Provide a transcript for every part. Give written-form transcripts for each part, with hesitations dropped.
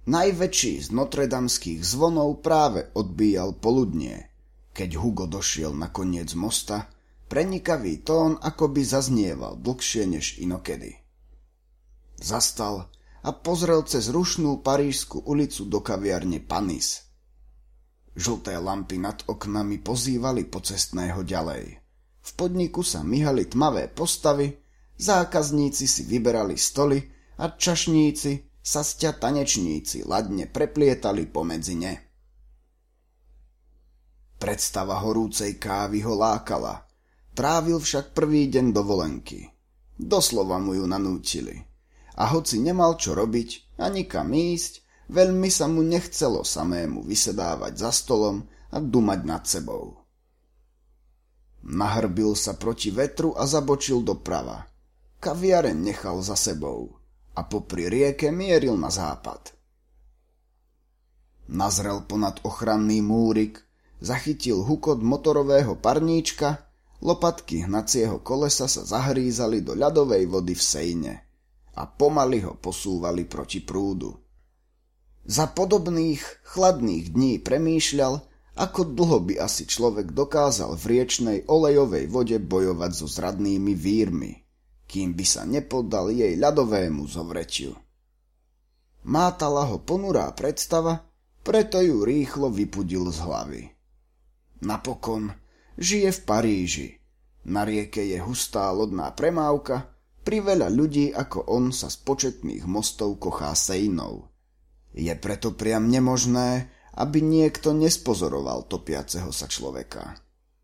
Najväčší z notredamských zvonov práve odbíjal poludnie, keď Hugo došiel na koniec mosta. Prenikavý tón akoby zaznieval dlhšie než inokedy. Zastal a pozrel cez rušnú parížsku ulicu do kaviarne Panis. Žlté lampy nad oknami pozývali pocestného ďalej. V podniku sa myhali tmavé postavy, zákazníci si vyberali stoly a čašníci, sastia tanečníci ladne preplietali pomedzi ne. Predstava horúcej kávy ho lákala. Trávil však prvý deň dovolenky. Doslova mu ju nanútili. A hoci nemal čo robiť a nikam ísť, veľmi sa mu nechcelo samému vysedávať za stolom a dumať nad sebou. Nahrbil sa proti vetru a zabočil doprava. Kaviareň nechal za sebou a popri rieke mieril na západ. Nazrel ponad ochranný múrik, zachytil hukot motorového parníčka, lopatky hnacieho kolesa sa zahrízali do ľadovej vody v Seine a pomaly ho posúvali proti prúdu. Za podobných chladných dní premýšľal, ako dlho by asi človek dokázal v riečnej olejovej vode bojovať so zradnými vírmi, kým by sa nepoddal jej ľadovému zovretiu. Mátala ho ponurá predstava, preto ju rýchlo vypudil z hlavy. Napokon žije v Paríži. Na rieke je hustá lodná premávka, priveľa ľudí ako on sa z početných mostov kochá Seinou. Je preto priam nemožné, aby niekto nespozoroval topiaceho sa človeka.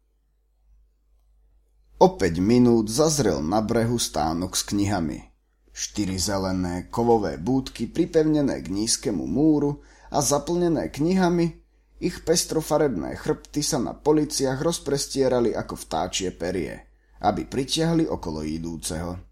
O 5 minút zazrel na brehu stánok s knihami. 4 zelené kovové búdky pripevnené k nízkemu múru a zaplnené knihami, ich pestrofarebné chrbty sa na policiach rozprestierali ako vtáčie perie, aby pritiahli okolo idúceho.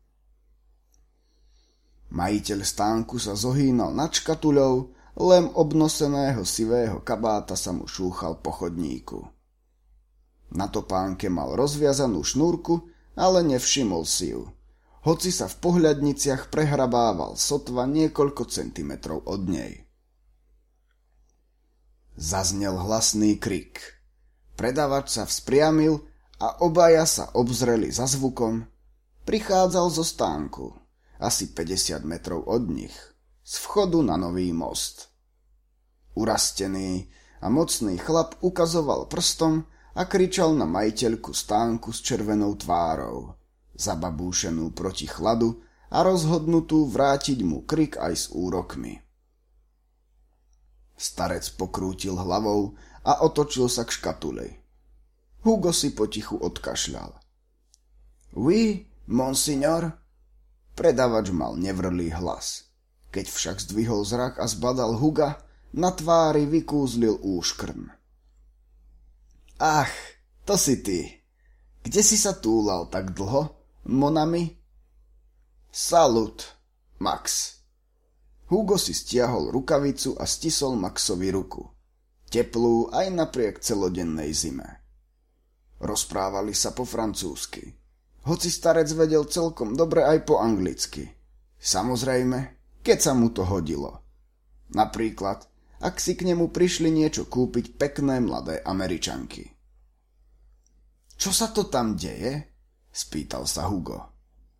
Majiteľ stánku sa zohýnal nad škatuľou, lem obnoseného sivého kabáta sa mu šúchal po chodníku. Na topánke mal rozviazanú šnúrku, ale nevšimol si ju, hoci sa v pohľadniciach prehrabával sotva niekoľko centimetrov od nej. Zaznel hlasný krik. Predavač sa vzpriamil a obaja sa obzreli za zvukom. Prichádzal zo stánku, asi 50 metrov od nich, z vchodu na Nový most. Urastený a mocný chlap ukazoval prstom a kričal na majiteľku stánku s červenou tvárou, zababúšenú proti chladu a rozhodnutú vrátiť mu krik aj s úrokmi. Starec pokrútil hlavou a otočil sa k škatuli. Hugo si potichu odkašľal. Oui, monsignor? Predavač mal nevrlý hlas. Keď však zdvihol zrak a zbadal Huga, na tvári vykúzlil úškrn. Ach, to si ty. Kde si sa túlal tak dlho, monami? Salut, Max. Hugo si stiahol rukavicu a stisol Maxovi ruku. Teplú aj napriek celodennej zime. Rozprávali sa po francúzsky. Hoci starec vedel celkom dobre aj po anglicky. Samozrejme, keď sa mu to hodilo. Napríklad, ak si k nemu prišli niečo kúpiť pekné mladé Američanky. Čo sa to tam deje? Spýtal sa Hugo.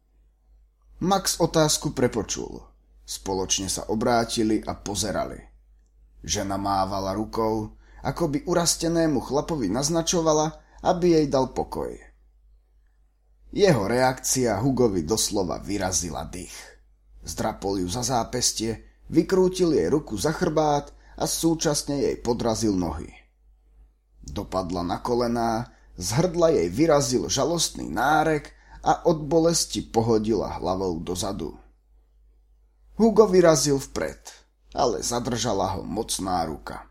Max otázku prepočul. Spoločne sa obrátili a pozerali. Žena mávala rukou, ako by urastenému chlapovi naznačovala, aby jej dal pokoj. Jeho reakcia Hugovi doslova vyrazila dých. Zdrapol ju za zápestie, vykrútil jej ruku za chrbát a súčasne jej podrazil nohy. Dopadla na kolená, z hrdla jej vyrazil žalostný nárek a od bolesti pohodila hlavou dozadu. Hugo vyrazil vpred, ale zadržala ho mocná ruka.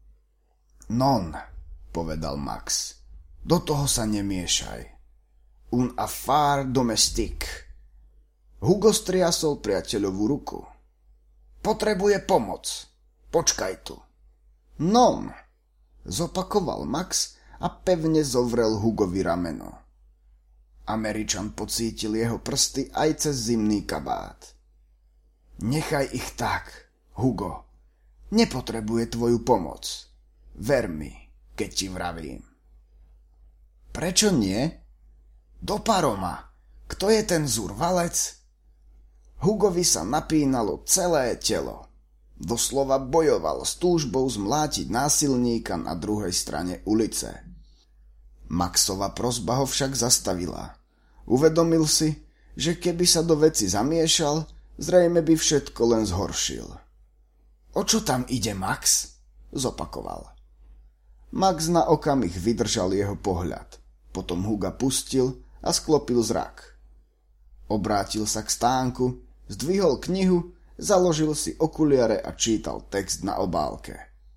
Non, povedal Max, do toho sa nemiešaj. Un affaire domestique. Hugo striasol priateľovú ruku. Potrebuje pomoc. Počkaj tu. Non, zopakoval Max a pevne zovrel Hugovi rameno. Američan pocítil jeho prsty aj cez zimný kabát. Nechaj ich tak, Hugo. Nepotrebuje tvoju pomoc. Ver mi, keď ti vravím. Prečo nie? Do paroma. Kto je ten zurvalec? Hugovi sa napínalo celé telo. Doslova bojoval s túžbou zmlátiť násilníka na druhej strane ulice. Maxova prosba ho však zastavila. Uvedomil si, že keby sa do veci zamiešal, zrejme by všetko len zhoršil. O čo tam ide, Max? Zopakoval. Max na okamih vydržal jeho pohľad. Potom Huga pustil a sklopil zrak. Obrátil sa k stánku, zdvihol knihu, založil si okuliare a čítal text na obálke.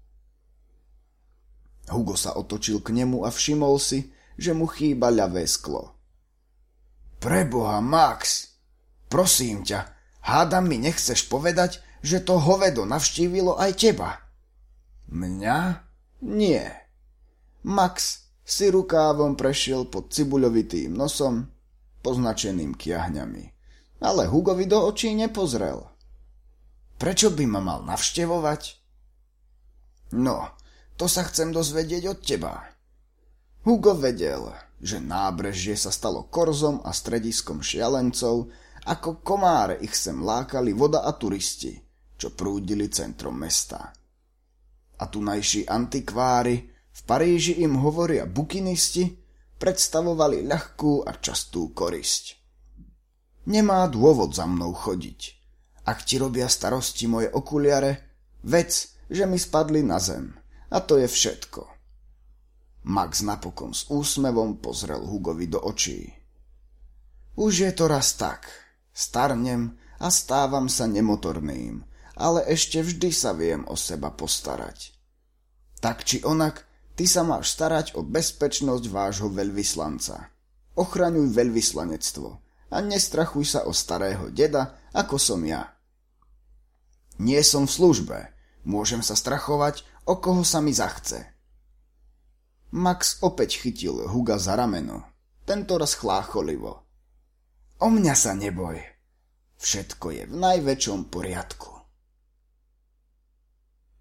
Hugo sa otočil k nemu a všimol si, že mu chýba ľavé sklo. Preboha, Max, prosím ťa, hádam mi nechceš povedať, že to hovedo navštívilo aj teba? Mňa? Nie. Max si rukávom prešiel pod cibuľovitým nosom, poznačeným kiahňami, ale Hugovi do očí nepozrel. Prečo by ma mal navštevovať? No, to sa chcem dozvedieť od teba. Hugo vedel, že nábrežie sa stalo korzom a strediskom šialencov, ako komáre ich sem lákali voda a turisti, čo prúdili centrom mesta. A tunajší antikvári, v Paríži im hovoria bukinisti, predstavovali ľahkú a častú korisť. Nemá dôvod za mnou chodiť. Ak ti robia starosti moje okuliare, vec, že mi spadli na zem. A to je všetko. Max napokon s úsmevom pozrel Hugovi do očí. Už je to raz tak. Starnem a stávam sa nemotorným, ale ešte vždy sa viem o seba postarať. Tak či onak, ty sa máš starať o bezpečnosť vášho veľvyslanca. Ochraňuj veľvyslanectvo a nestrachuj sa o starého deda, ako som ja. Nie som v službe, môžem sa strachovať, o koho sa mi zachce. Max opäť chytil Huga za rameno, tentoraz chlácholivo. O mňa sa neboj, všetko je v najväčšom poriadku.